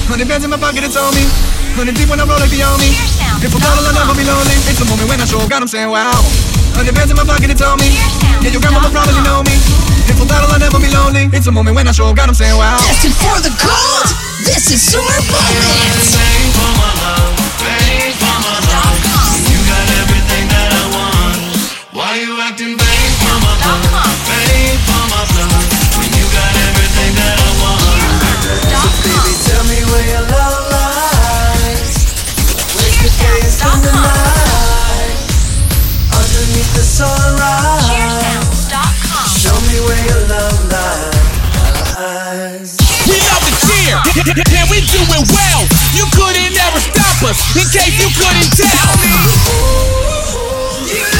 100 bands in my pocket, it's on me. 100 deep when I roll like the army. If I'm bottle, I'll never be lonely. It's a moment when I show God, I'm saying wow. 100 bands in my pocket, it's on me. Yeah, your grandma probably know me. If I'm bottle, I'll never be lonely. It's a moment when I show God, I'm saying wow. Destined for the gold. This is Super Moments. Bang for my love, bang for my love. You got everything that I want. Why you acting bang for my love, bang for my love? When you got everything that I want. So baby, tell me where your love lies. Where's the days from the night? Underneath the sunrise. Show me where your love lies. We love to cheer, and we do it well. You couldn't ever stop us, in case you couldn't tell. You